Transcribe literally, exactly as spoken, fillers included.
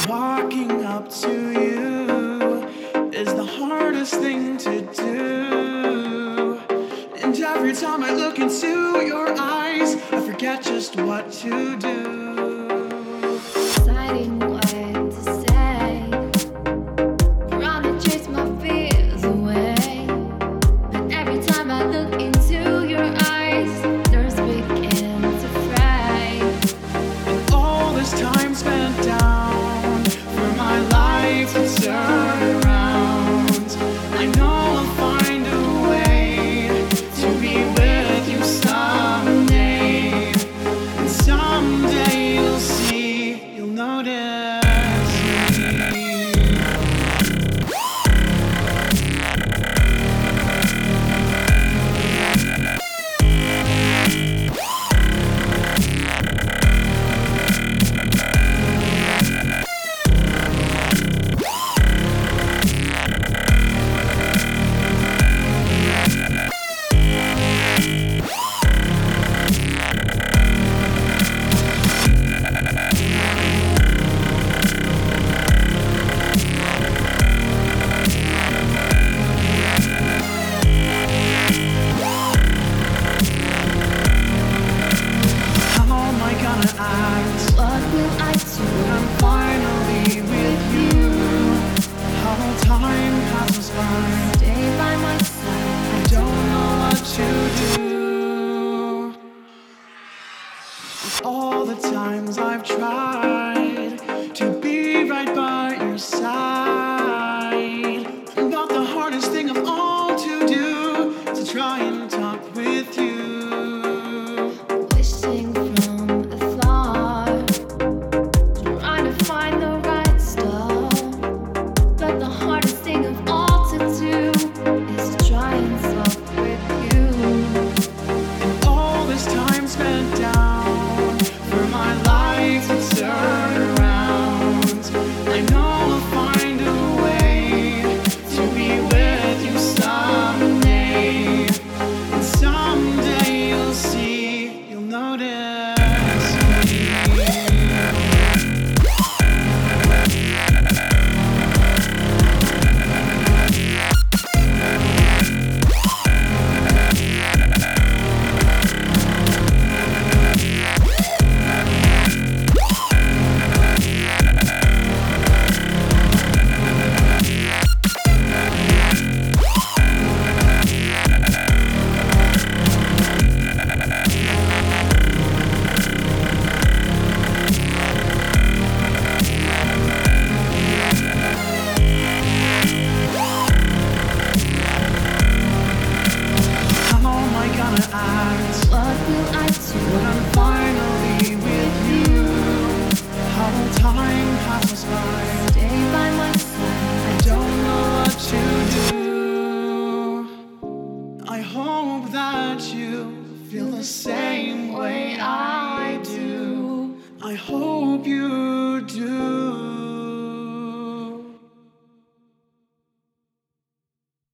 Walking up to you is the hardest thing to do. And every time I look into your eyes, I forget just what to do. Deciding what to say, trying to chase my fears away. But every time I look into your eyes, nerves begin to fray. And all this time spent down for my life to turn around, I know I'll find a way to be with you someday. And someday you'll see, you'll notice me. Act. What will I do When I'm finally with you? How time passes by, stay by my side? I don't know what to do. With all the times I've tried to be right by your side, but the hardest thing of all to do is to try and talk with you. Wishing from afar, trying to find the right stuff. But the hardest thing of all to do is to try and talk with you. And all this time spent down for my life to turn around, I know I'll find a way to be with you someday. And someday you'll see, you'll notice me. How am I gonna act What will I do when I'm finally with you? How will time passes by, stay by my I side? don't know what to do. I hope that you feel the same way I do. I hope you do.